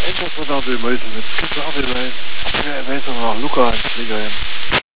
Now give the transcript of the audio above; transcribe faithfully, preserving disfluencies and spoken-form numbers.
En dat we dan weer mee zijn met Schiphol weer bij. Wij zijn nog Luca en Vlieger.